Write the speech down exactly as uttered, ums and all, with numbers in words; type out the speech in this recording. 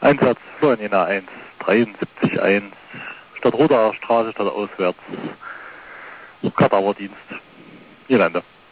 Einsatz Florian Jena eins dreiundsiebzig eins, Stadt Rodaer Straße, Stadt auswärts, Kadauerdienst, Niederlande.